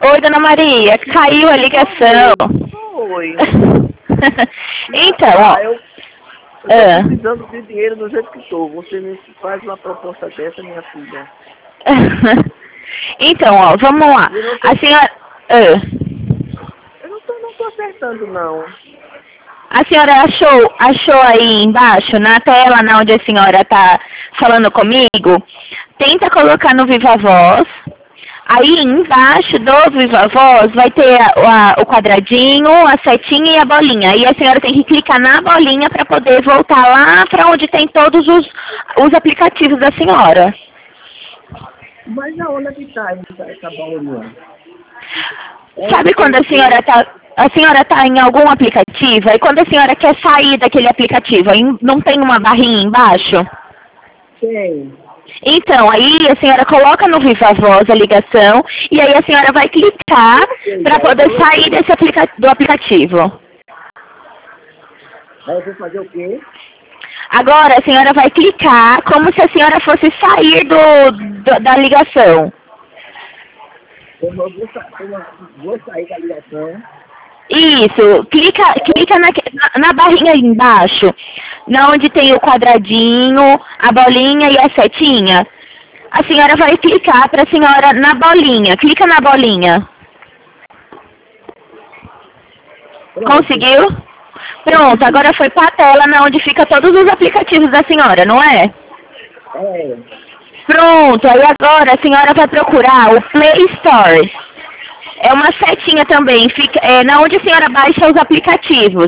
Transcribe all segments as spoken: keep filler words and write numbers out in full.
Oi, dona Maria, caiu a ligação. Oi. Então, Ah, ó. eu, eu Ah. tô precisando de dinheiro do jeito que estou. Você me faz uma proposta dessa, minha filha. Então, ó, vamos lá. Eu não tô, A senhora... Ah. eu não tô, não tô acertando, não. A senhora achou, achou aí embaixo, na tela, na onde a senhora está falando comigo, tenta colocar no Viva Voz. Aí embaixo do Viva Voz vai ter a, a, o quadradinho, a setinha e a bolinha. E a senhora tem que clicar na bolinha para poder voltar lá para onde tem todos os, os aplicativos da senhora. Mas aonde é que tá essa, essa bolinha? Sabe quando a senhora está a senhora está em algum aplicativo e quando a senhora quer sair daquele aplicativo, aí não tem uma barrinha embaixo? Tem. Então, aí a senhora coloca no Viva Voz a ligação e aí a senhora vai clicar para poder sair desse aplica do aplicativo. Aí eu vou fazer o quê? Agora a senhora vai clicar como se a senhora fosse sair do, do da ligação. Eu vou, vou, vou sair da ligação. Isso, clica, clica na, na barrinha aí embaixo, na onde tem o quadradinho, a bolinha e a setinha. A senhora vai clicar para a senhora na bolinha, clica na bolinha. Conseguiu? Pronto, agora foi para a tela na onde fica todos os aplicativos da senhora, não é? É. Pronto, aí agora a senhora vai procurar o Play Store. É uma setinha também, fica, é na onde a senhora baixa os aplicativos.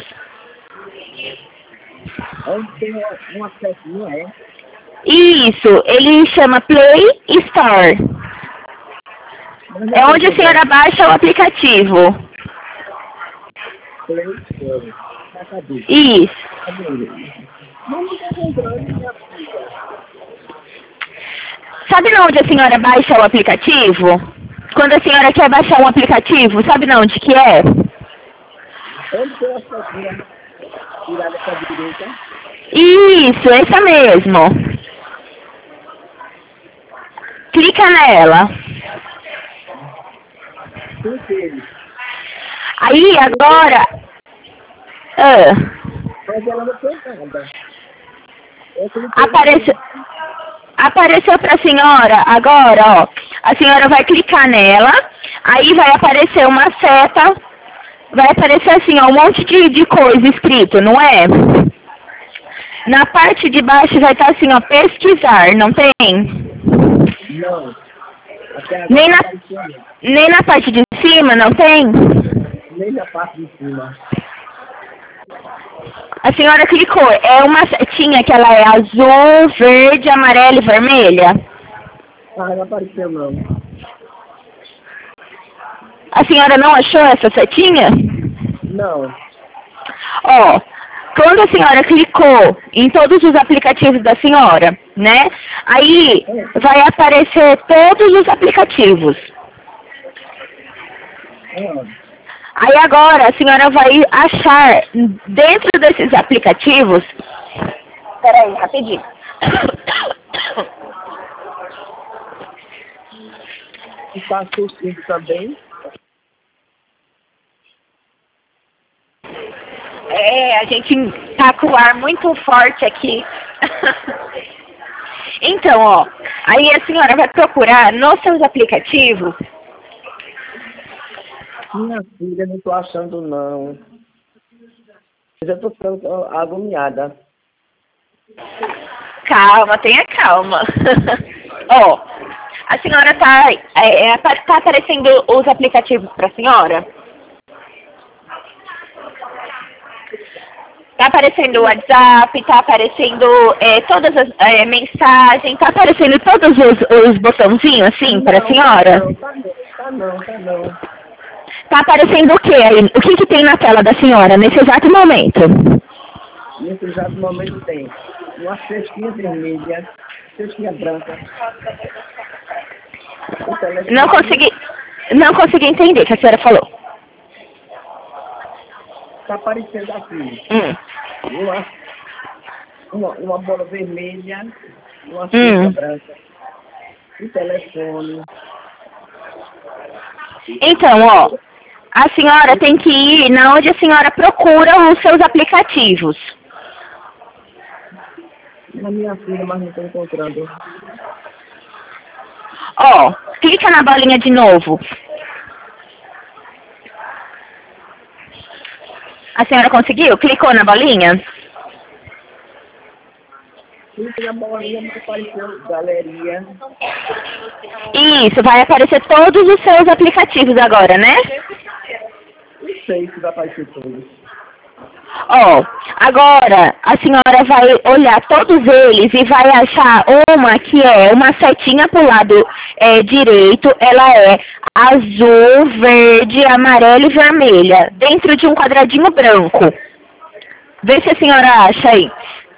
Onde tem uma, uma setinha, é? Isso, ele chama Play Store. É onde a senhora baixa o aplicativo. Play Store. Cadê? Isso. Não me tá lembrando, minha filha. Sabe na onde a senhora baixa o aplicativo? Quando a senhora quer baixar um aplicativo, sabe na onde que é? Onde tem a setinha virada para a direita? Isso, essa mesmo. Clica nela. Cliquei. Aí agora... Ah, Mas ela não tem nada. apareceu... Apareceu para a senhora, agora, ó, a senhora vai clicar nela, aí vai aparecer uma seta, vai aparecer assim, ó, um monte de, de coisa escrito, não é? Na parte de baixo vai estar assim, ó, pesquisar, não tem? Não. Nem na, nem na parte de cima, não tem? Nem na parte de cima. A senhora clicou, é uma setinha que ela é azul, verde, amarela e vermelha? Ah, não apareceu não. A senhora não achou essa setinha? Não. Ó, quando a senhora clicou em todos os aplicativos da senhora, né? Aí vai aparecer todos os aplicativos. Ah. Aí agora a senhora vai achar dentro desses aplicativos... Peraí, rapidinho. Está tossindo também? É, a gente tá com o ar muito forte aqui. Então, ó, aí a senhora vai procurar nos seus aplicativos... Minha filha, não tô achando não. Eu já tô ficando agoniada. Calma, tenha calma. Ó, a senhora tá, é, é, tá aparecendo os aplicativos pra senhora? Tá aparecendo o WhatsApp, tá aparecendo é, todas as é, mensagens, tá aparecendo todos os, os botãozinhos assim pra senhora? Não, tá não, tá não, tá não. Tá aparecendo o que aí? O que que tem na tela da senhora nesse exato momento? Nesse exato momento tem uma cestinha vermelha, cestinha branca. Não consegui, não consegui entender o que a senhora falou. Tá aparecendo aqui. Hum. Uma, uma, uma bola vermelha, uma cesta Hum. branca, o telefone. Então, ó, a senhora tem que ir na onde a senhora procura os seus aplicativos. Na minha filha, mas não estou encontrando. Ó, clica na bolinha de novo. A senhora conseguiu? Clicou na bolinha? Clique na bolinha, mas apareceu galeria. Isso, vai aparecer todos os seus aplicativos agora, né? Não sei se vai aparecer todos. Ó, agora a senhora vai olhar todos eles e vai achar uma que é uma setinha pro lado é, direito, ela é azul, verde, amarela e vermelha, dentro de um quadradinho branco. Vê se a senhora acha aí.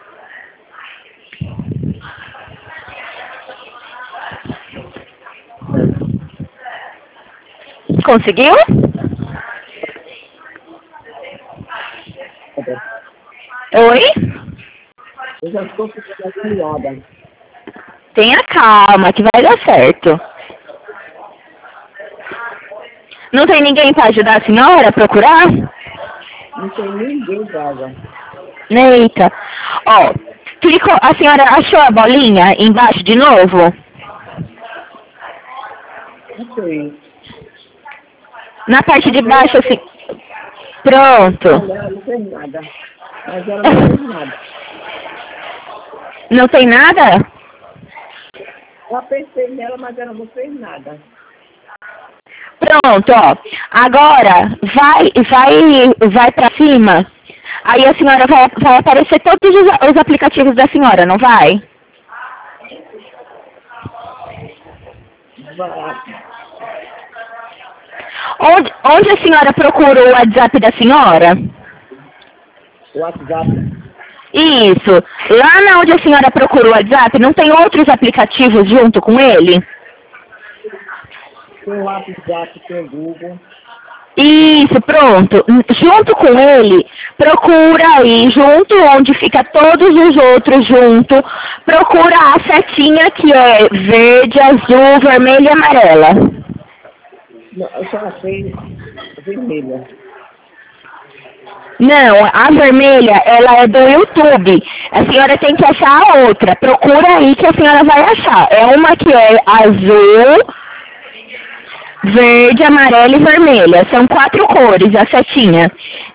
Conseguiu? Oi? Eu já estou ficando agoniada. Tenha calma, que vai dar certo. Não tem ninguém para ajudar a senhora a procurar? Não tem ninguém vaga. Eita. Ó, clicou, a senhora achou a bolinha embaixo de novo? Não sei. Na parte de baixo, assim. Pronto. Ela não fez nada. Mas ela não fez nada. Não tem nada? Eu apertei nela, mas ela não fez nada. Pronto, ó. Agora, vai, vai, vai pra cima. Aí a senhora vai, vai aparecer todos os, os aplicativos da senhora, não vai? Vai. Onde, onde a senhora procura o WhatsApp da senhora? O WhatsApp. Isso. Lá na onde a senhora procura o WhatsApp, não tem outros aplicativos junto com ele? Tem o WhatsApp, tem o Google. Isso, pronto. Junto com ele, procura aí, junto onde fica todos os outros junto, procura a setinha que é verde, azul, vermelha e amarela. Não, eu só achei vermelha. Não, a vermelha, ela é do YouTube. A senhora tem que achar a outra. Procura aí que a senhora vai achar. É uma que é azul, verde, amarela e vermelha. São quatro cores, a setinha.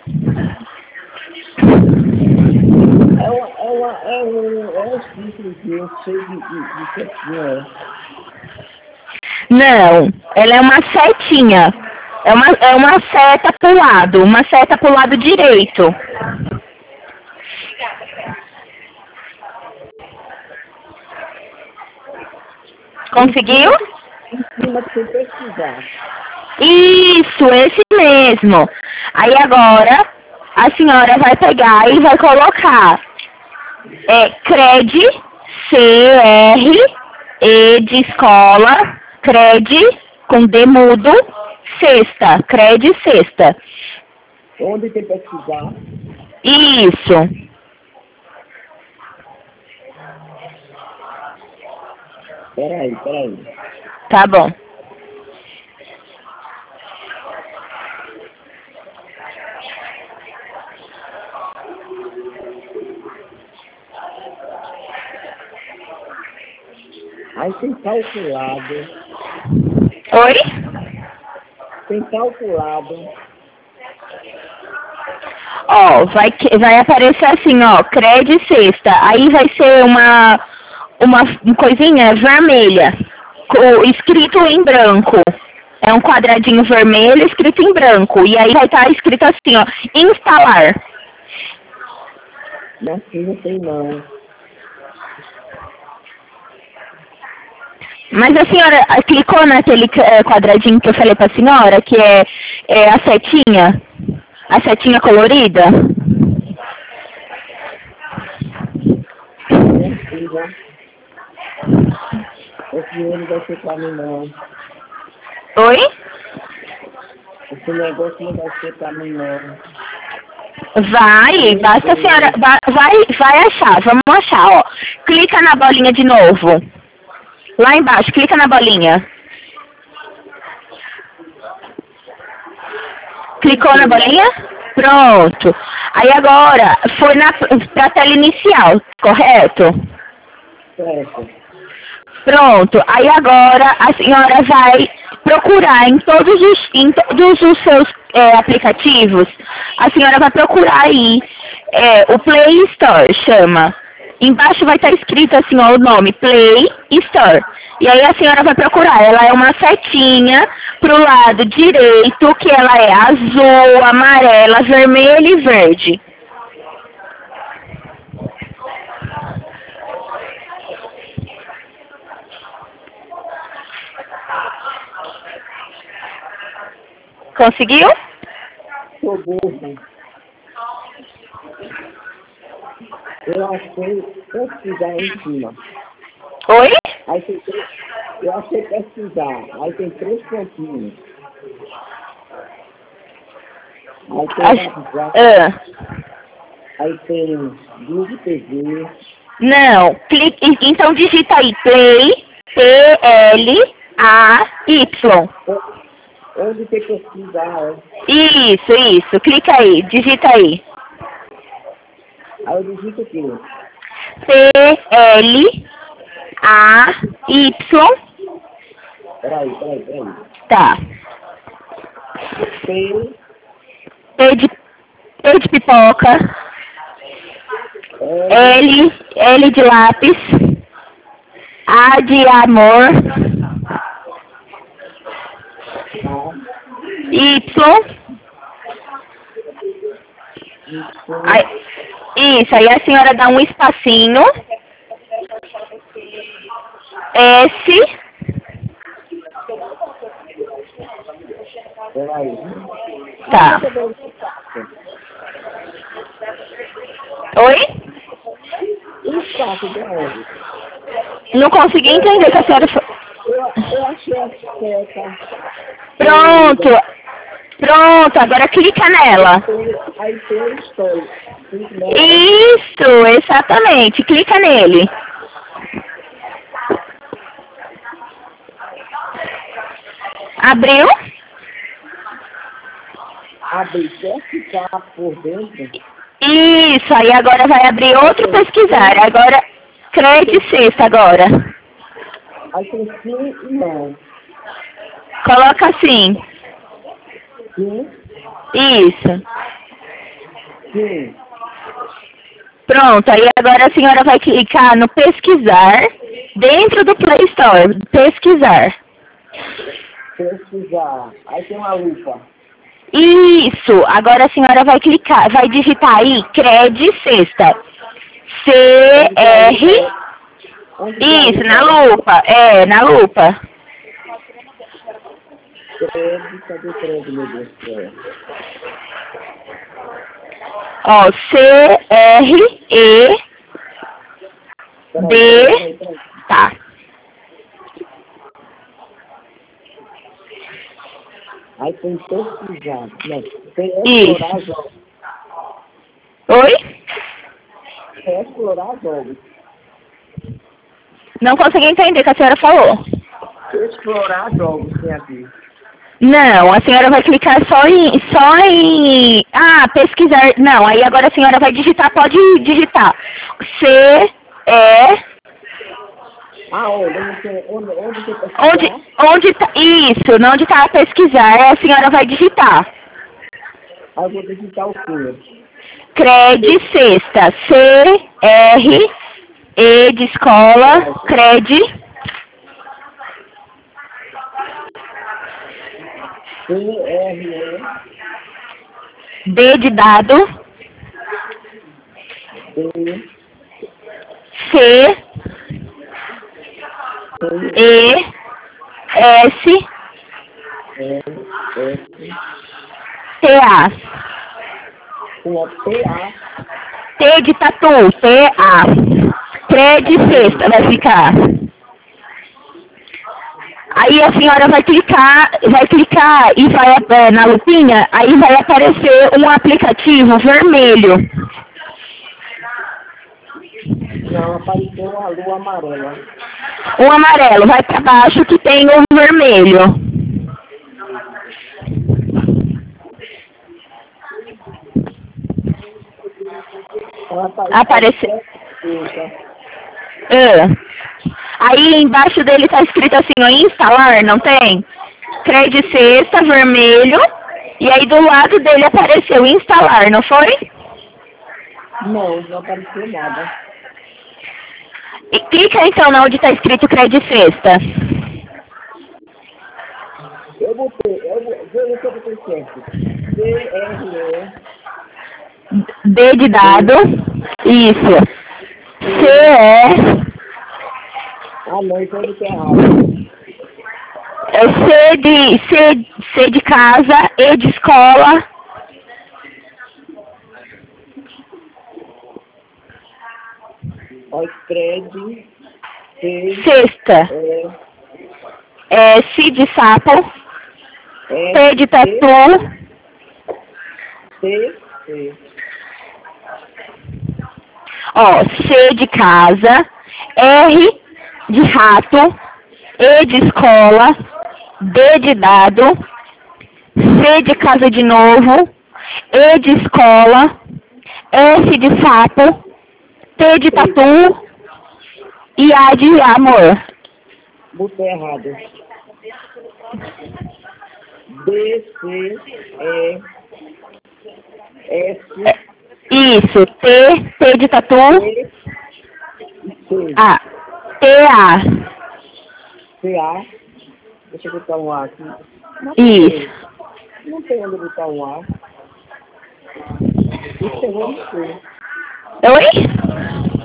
É uma, é uma, é um, é um círculozinho cheio de, de, de setinha. Não, ela é uma setinha. É uma, é uma seta pro lado, uma seta pro lado direito. Conseguiu? Em cima de você pesquisar. Isso, esse mesmo. Aí agora a senhora vai pegar e vai colocar é, Cred, C R, E de escola, Cred, com D mudo, sexta, Cred sexta. Onde tem que pesquisar? Isso. Peraí, peraí. Tá bom. Aí tem calculado. Oi? Tem calculado. Ó, vai, que- vai aparecer assim, ó, Cred sexta. Aí vai ser uma, uma coisinha vermelha, com, escrito em branco. É um quadradinho vermelho escrito em branco. E aí vai estar escrito assim, ó, instalar. Minha filha não tem não. Mas a senhora ah, clicou naquele eh, quadradinho que eu falei pra senhora, que é, é a setinha? A setinha colorida? Minha filha. Esse dinheiro vai ser pra mim não. Oi? Esse negócio não vai ser pra mim não. Vai, basta a senhora, va- vai, vai achar, vamos achar, ó. Clica na bolinha de novo. Lá embaixo, clica na bolinha. Clicou na bolinha? Pronto. Aí agora, foi na, pra tela inicial, correto? Certo. Pronto. Aí agora a senhora vai procurar em todos os, em todos os seus é, aplicativos, a senhora vai procurar aí, é, o Play Store, chama. Embaixo vai estar escrito assim, ó, o nome, Play Store. E aí a senhora vai procurar, ela é uma setinha pro lado direito, que ela é azul, amarela, vermelha e verde. Conseguiu? Tô burro. Eu achei pesquisar em cima. Oi? Aí tem três, eu achei pesquisar. Aí tem três pontinhos. Aí tem Ach... WhatsApp, Ah. aí tem Google T V. Não, clique, então digita aí Play, P L A Y. Onde tem que pesquisar, é. Isso, isso, clica aí, digita aí. Aí eu digito aqui. P L A Y. Peraí, peraí, peraí. Tá. P, P de, P de pipoca. L, L, L de lápis. A de amor. A, Y. Y, Aí, isso, aí a senhora dá um espacinho. S. peraí. Tá. Oi? O espaço de onde? Não consegui entender o que a senhora falou. Eu, eu achei a seta. Pronto. Pronto, agora clica nela. Aí tem o story. Isso, exatamente. Clica nele. Abriu? Abrir, quer ficar por dentro? Isso, aí agora vai abrir outro pesquisar. Agora, crédito sexta agora. Aí tem sim e não. Coloca assim. Sim, Isso. sim. Pronto, aí agora a senhora vai clicar no pesquisar dentro do Play Store. Pesquisar. Pesquisar. Aí tem uma lupa. Isso, agora a senhora vai clicar, vai digitar aí crédito sexta. C R. Isso, na lupa. É, na lupa. Crédito, cadê crédito, meu Deus do céu? Ó, C R E D. Tá. Aí tem pesquisar. Não, tem Isso. explorar jogos. Oi? É explorar jogos. Não consegui entender o que a senhora falou. Explorar jogos tem aqui. Não, a senhora vai clicar só em, só em... Ah, pesquisar. Não, aí agora a senhora vai digitar, pode digitar. C, E... Ah, onde? Onde tem, onde, onde tem pesquisar? Onde, onde tá... Isso, onde está a pesquisar, a senhora vai digitar. Aí eu vou digitar o quê? Cred sexta. C, R, E de escola, cred... C R E D de dado, D C, E, S, E S T, A. com a P A. T de tatu, T, A. Cred sexta vai ficar. Aí a senhora vai clicar, vai clicar e vai é, na lupinha, aí vai aparecer um aplicativo vermelho. Não, apareceu uma lua amarela. Um amarelo, vai para baixo que tem um vermelho. Apareceu. Ah. Aí embaixo dele tá escrito assim, ó, instalar, não tem? Cred sexta, vermelho. E aí do lado dele apareceu instalar, não foi? Não, não apareceu nada. E clica então na onde tá escrito Cred sexta. Eu botei, eu vou ver o que eu botei certo. D R E. D de dado. Isso. C E. Ah, não, então eu botei errado. É C de, C, C de casa, E de escola. Ó, Cred. C. Sexta. É. É C de sapo. É. T de tatu. C. C. Ó, C de casa. R de rato. E de escola. D de dado. C de casa de novo. E de escola. S de sapo. T de tatu. E A de amor. Botei errado. B, C, E, S, Isso. T. T de tatu. E, C. A. T, A. C, A. Deixa eu botar um A aqui. Não Isso. tem, não tem onde botar um A. Isso é vamos ter. Oi?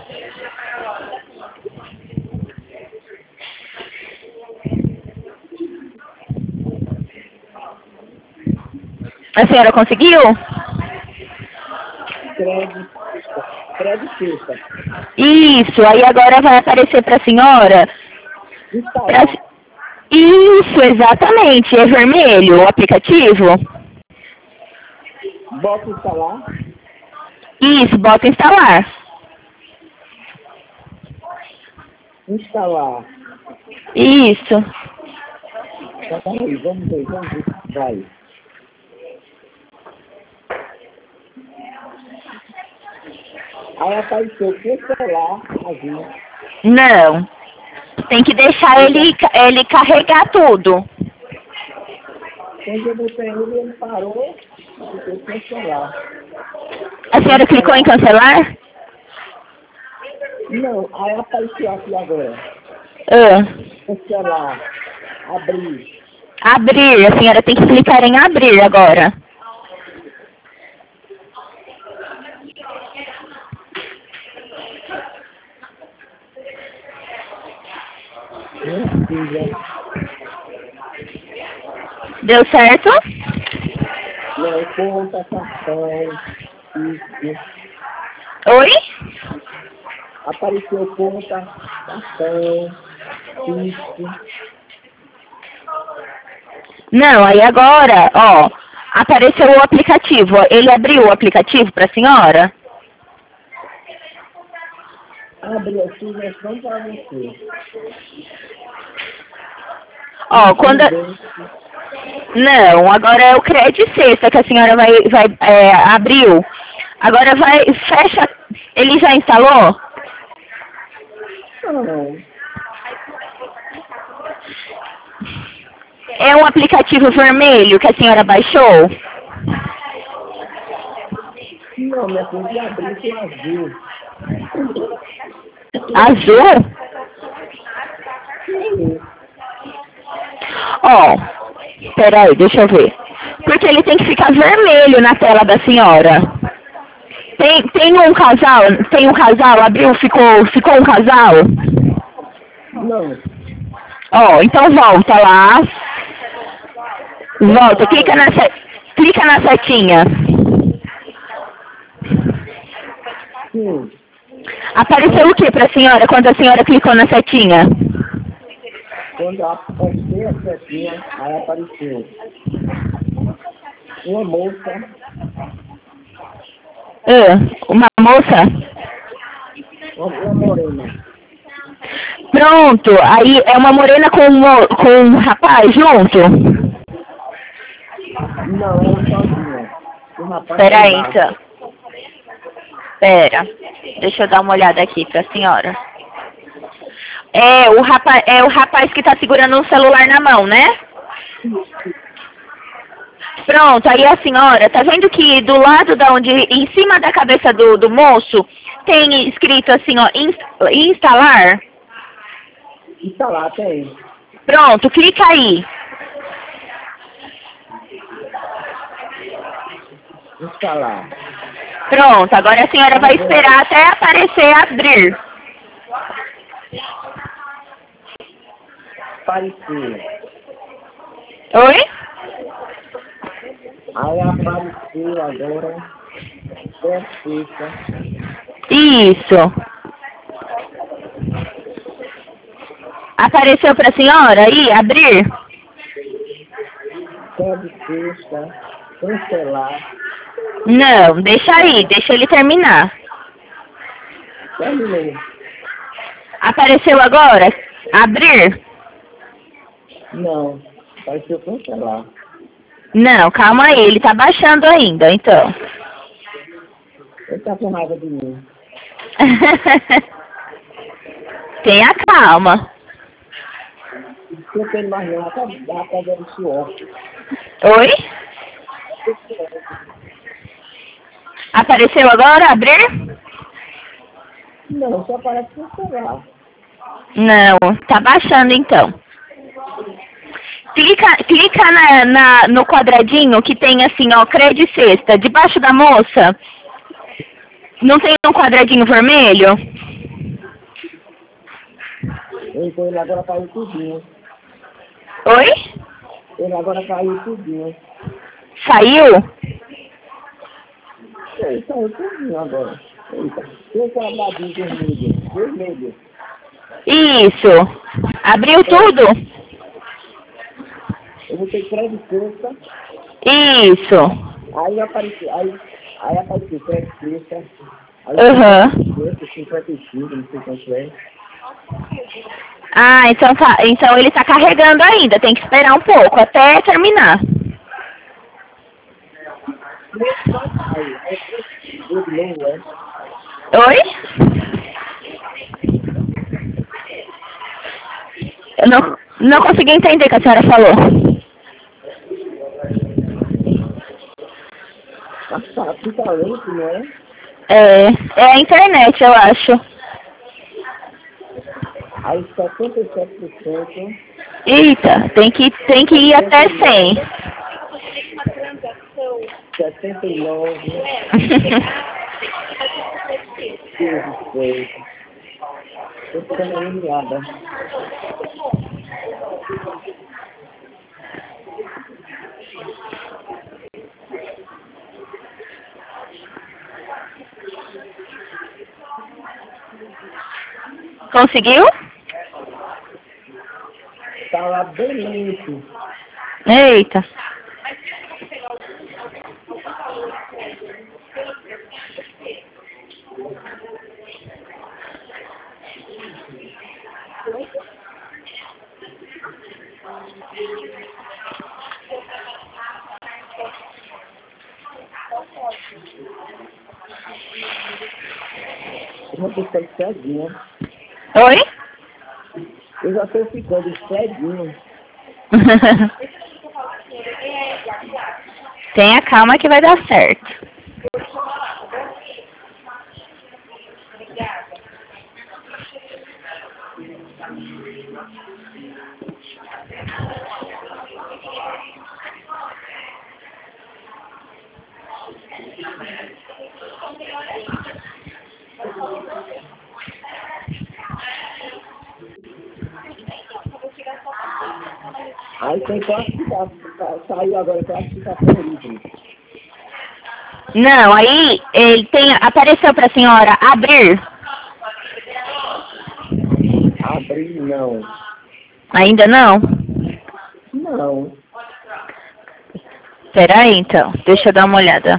A senhora conseguiu? Cred. Cred sexta. Isso. Aí agora vai aparecer para a senhora. Instalar. Pra... Isso, exatamente. É vermelho o aplicativo? Bota instalar. Isso, bota instalar. Instalar. Isso. Tá, tá aí, vamos ver, vamos ver. Vai. Aí apareceu cancelar azul. Não. Tem que deixar ele, ele carregar tudo. Quando eu botei ele, ele parou e eu cancelar. A senhora clicou em cancelar? Não, aí apareceu aqui agora. Ah. Cancelar. Abrir. Abrir. A senhora tem que clicar em abrir agora. Minha filha. Deu certo? Não, conta, cartão. Isso. Oi? Apareceu conta, cartão. Isso. Não, aí agora, ó, apareceu o aplicativo. Ele abriu o aplicativo para a senhora? Abre a sugestão para você. Ó, quando... Não, agora é o Cred sexta que a senhora vai, vai é, abriu. Agora vai, fecha... Ele já instalou? Não. É um aplicativo vermelho que a senhora baixou? Não, minha filha, abriu com azul. Azul? Sim. Ó, peraí, deixa eu ver. Porque ele tem que ficar vermelho na tela da senhora. Tem, tem um casal, tem um casal, abriu, ficou, ficou um casal? Não. Ó, então volta lá. Volta, clica na, se- clica na setinha. Sim. Apareceu o que para a senhora quando a senhora clicou na setinha? Quando eu apertei a setinha, aí apareceu uma moça. Ah, uma moça? Uma, uma morena. Pronto, aí é uma morena com, um mo- com um rapaz junto? Não, ela sozinha. O rapaz Pera aí, do lado. então. Pera. Deixa eu dar uma olhada aqui pra senhora. É o rapaz, é o rapaz que tá segurando um celular na mão, né? Pronto, aí a senhora, tá vendo que do lado da onde, em cima da cabeça do, do moço, tem escrito assim, ó, inst- instalar? Instalar, tem. Pronto, clica aí. Instalar. Pronto, agora a senhora vai esperar até aparecer abrir. Aparecer. Oi? Aí apareceu agora. Certeza. Isso. Apareceu pra senhora aí, abrir? Certeza. Cancelar. Não, deixa aí, deixa ele terminar. Terminei. Apareceu agora? Abrir? Não. Apareceu cancelar. Não, calma aí, ele tá baixando ainda, então. Ele tá com raiva de mim. Tenha calma. Se eu tenho mais não, tá, tá pegando suor. Oi? Apareceu agora? Abrir? Não, só parece cancelar. Não, tá baixando então. Clica, clica na, na, no quadradinho que tem assim, ó, crédito sexta, debaixo da moça. Não tem um quadradinho vermelho? Então ele agora caiu tudinho. Oi? Ele agora caiu tudinho. Saiu? Ele caiu tudinho agora. Eita. Tem esse quadradinho vermelho. Vermelho. Isso. Abriu tudo? Eu botei crédito sexta. Isso. Aí apareceu. Aí, aí apareceu crédito sexta. Aí Aham. cinquenta e cinco, não sei quanto é. Ah, então tá. Então ele tá carregando ainda. Tem que esperar um pouco até terminar. Aí, aí, eu de novo, é. Oi? Eu não, não consegui entender o que a senhora falou. Mas tá, fica lento, não é? É, é a internet, eu acho. Aí setenta e sete por cento. Eita, tem que, tem que ir até cem. setenta e nove. dezesseis. Tô ficando animada. Conseguiu? Tá lá bem lento. Eita. Eu já tô ficando ceguinha. Oi? Eu já tô ficando ceguinho. Tenha calma que vai dar certo. Aí tem classificação. Saiu agora classificação livre. Não, aí ele tem, apareceu pra senhora abrir. Abrir não. Ainda não? Não. Peraí então, deixa eu dar uma olhada.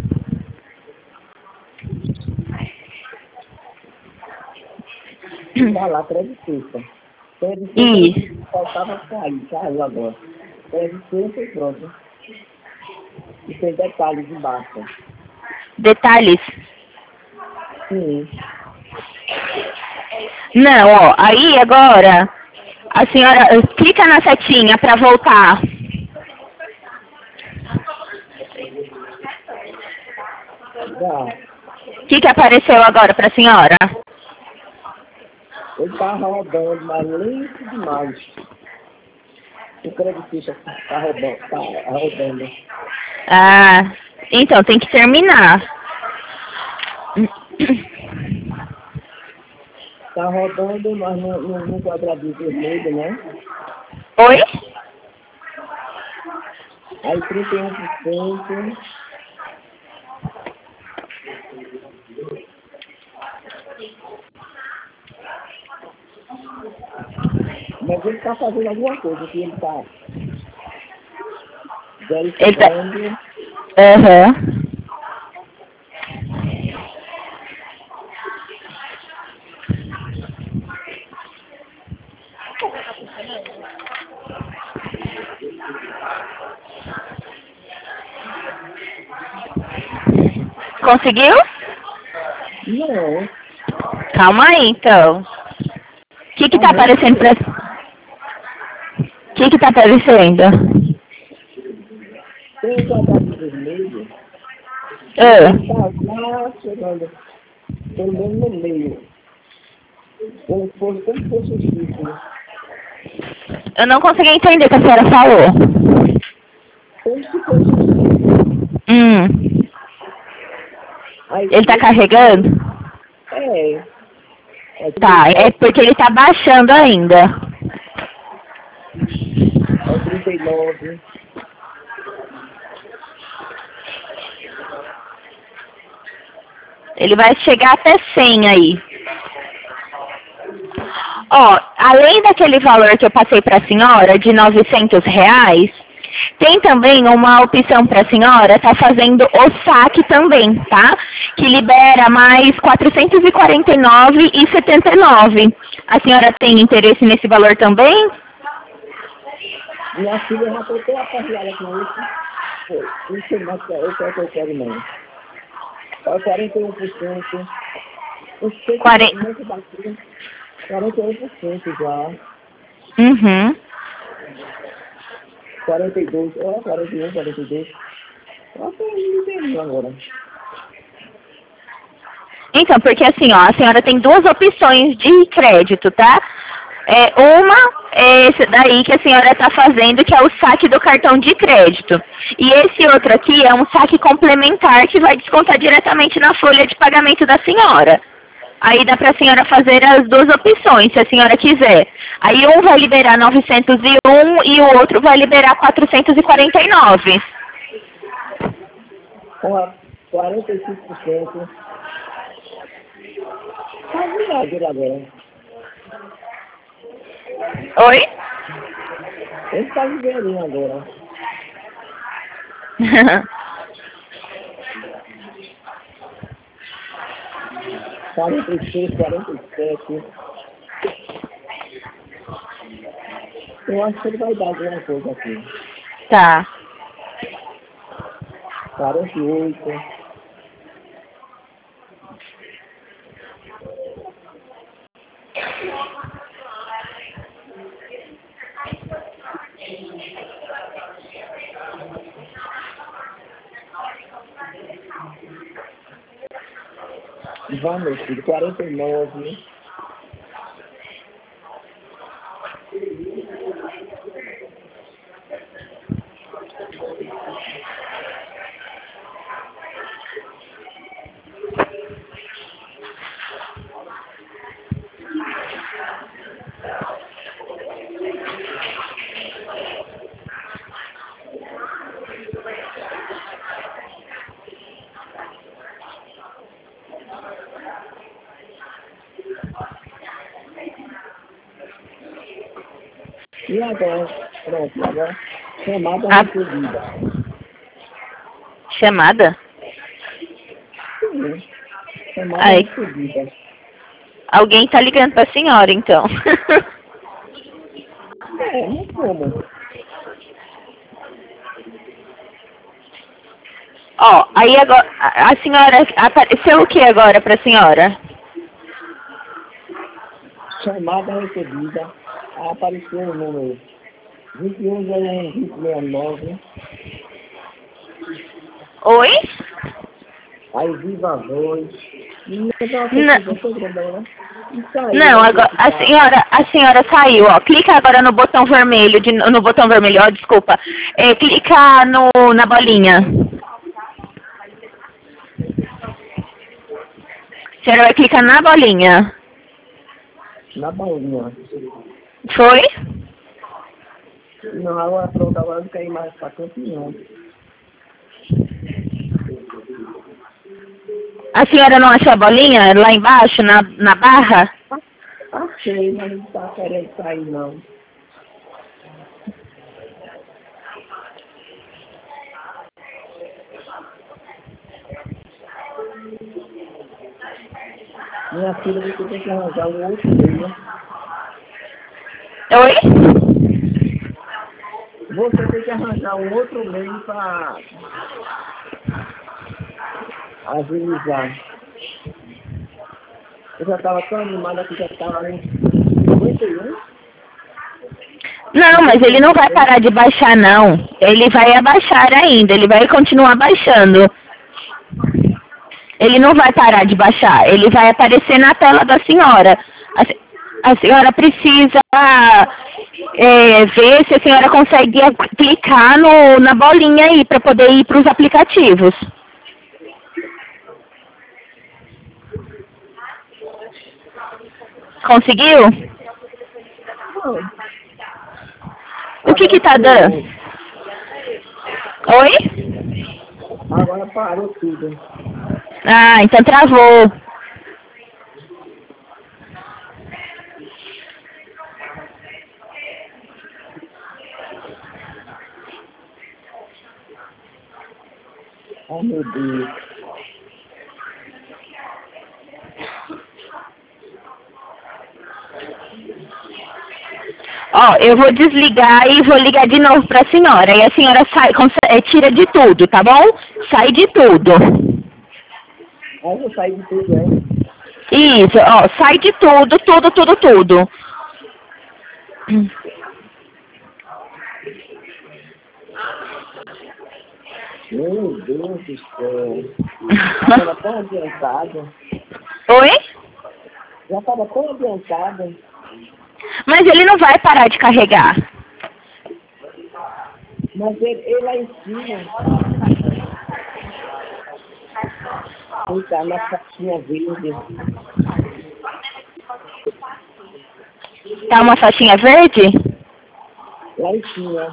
Tá lá, crédito sexta. Crédito Isso. sexta faltava cair. Caiu agora. Crédito sexta e pronto. E tem detalhes embaixo. Detalhes. Sim. Não, ó, aí agora a senhora eh, clica na setinha para voltar. Já. O que, que apareceu agora para a senhora? Ele tá rodando, mas lento demais. O crédito ficha tá rodando, tá rodando. Ah, então tem que terminar. Tá rodando, mas no, no, no quadradinho vermelho, né? Oi? Aí trinta e um por cento. Mas ele tá fazendo alguma coisa, que ele tá Ele tá... verificando. Aham. Conseguiu? Não. Calma aí, então. O que que tá aparecendo pra... O que que tá aparecendo? Tem um quadradinho vermelho. Ele tá Ah, lá chegando, pelo menos no meio. Como se fosse, como se fosse um círculo. eu não consegui entender o que a senhora falou. Como se fosse um círculo. Hum. Aí, Ele tá esse carregando? é, é Tá, trinta, é porque ele tá baixando ainda. é trinta e nove. Ele vai chegar até cem aí. Ó, além daquele valor que eu passei para a senhora, de novecentos reais, tem também uma opção para a senhora tá fazendo o saque também, tá? Que libera mais quatrocentos e quarenta e nove reais e setenta e nove centavos. A senhora tem interesse nesse valor também? Minha filha já botou a parrilhada com isso. Pô, não sei mais que é o que é que eu quero não. É quarenta e um por cento. Eu sei que não, quarenta. não se bateu. quarenta e um por cento já. Uhum. quarenta e dois, é, quarenta e um, quarenta e dois. Eu tô entendendo agora. Então, porque assim, ó, a senhora tem duas opções de crédito, tá? É, uma é esse daí que a senhora está fazendo, que é o saque do cartão de crédito. E esse outro aqui é um saque complementar que vai descontar diretamente na folha de pagamento da senhora. Aí dá para a senhora fazer as duas opções, se a senhora quiser. Aí um vai liberar novecentos e um e o outro vai liberar quatrocentos e quarenta e nove. Com a quarenta e cinco por cento. Tá virado agora. Oi? Ele tá vivendo agora. quarenta e seis, quarenta e sete. Eu acho que ele vai dar alguma coisa aqui. Tá. quarenta e oito. Vai, meu filho, quarenta e nove. E agora? Pronto, e agora? Chamada Ah, recebida. chamada? Sim, chamada Ai, recebida. alguém tá ligando pra senhora, então. É, mas como? Ó, aí agora, a a senhora, apareceu o que agora pra senhora? Chamada recebida. Apareceu o número vinte e um zero um vinte e sessenta e nove. Oi? Aí viva a voz. Menina, dá uma Não, pesquisa tão grandona. Isso aí, não, vai ver agora, que a tá. senhora, a senhora saiu, ó. Clica agora no botão vermelho, de, no botão vermelho, ó, desculpa. É, clica no, na bolinha. A senhora vai clicar na bolinha. Na bolinha. Foi? Não, agora pronto, agora não quer ir mais pra canto nenhum. A senhora não achou a bolinha lá embaixo, na, na barra? Achei, mas não tá querendo sair não. Minha filha, você tem que arranjar um outro meio. Oi? Você tem que arranjar um outro meio para agilizar. Eu já estava tão animada que já estava em cinquenta e um. Não, mas ele não vai parar de baixar, não. Ele vai abaixar ainda, ele vai continuar baixando. Ele não vai parar de baixar, ele vai aparecer na tela da senhora. A, se- a senhora precisa é, ver se a senhora consegue clicar no, na bolinha aí para poder ir para os aplicativos. Conseguiu? Não, O que agora que tá dando? parou. Oi? Agora parou tudo. Ah, então travou. Ai, meu Deus. Ó, eu vou desligar e vou ligar de novo pra senhora. E a senhora sai, conse- é, tira de tudo, tá bom? Sai de tudo. Aí eu vou sair de tudo, é? Isso, ó, sai de tudo, tudo, tudo, tudo. Meu Deus do céu. Já estava tão adiantado. Oi? Já estava tão adiantado. Mas ele não vai parar de carregar. Mas ele, ele lá em cima, ele tá na caixinha verde. Tá uma faixinha verde? Lá em cima.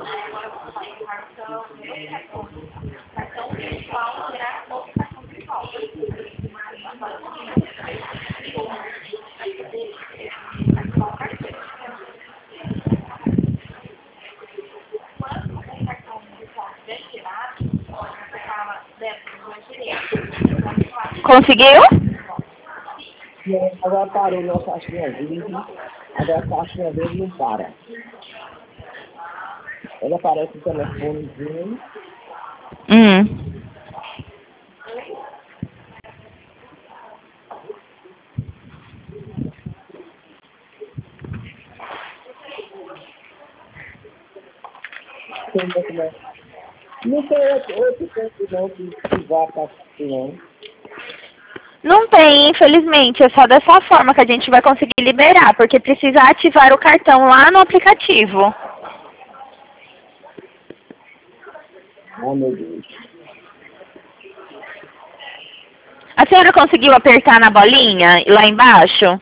Conseguiu? E aí, agora parou na caixinha verde. Agora a caixinha verde não para. Ela aparece o telefonezinho. Hum. Tem outro, né? Não tem outro, outro tempo não que, que vá para não. Não tem, infelizmente. É só dessa forma que a gente vai conseguir liberar, porque precisa ativar o cartão lá no aplicativo. Ai, meu Deus. A senhora conseguiu apertar na bolinha lá embaixo?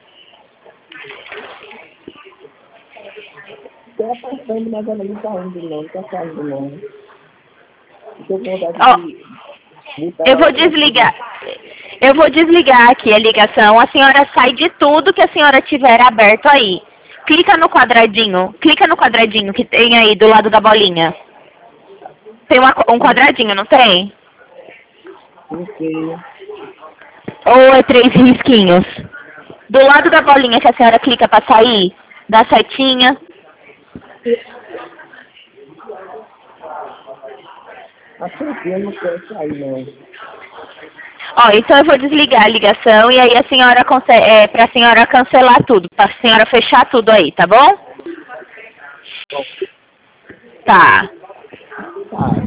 Estou apertando, mas ela não está indo não, não está saindo não. Estou com vontade Ó, de botar eu vou ela pra desligar. cima. Eu vou desligar aqui a ligação. A senhora sai de tudo que a senhora tiver aberto aí. Clica no quadradinho. Clica no quadradinho que tem aí do lado da bolinha. Tem uma, um quadradinho, não tem? Não sei. Ou é três risquinhos? Do lado da bolinha que a senhora clica para sair, dá setinha. A Sofia não quer sair, não. Ó, então eu vou desligar a ligação e aí a senhora consegue, é, pra senhora cancelar tudo, pra senhora fechar tudo aí, tá bom? Tá. Tá.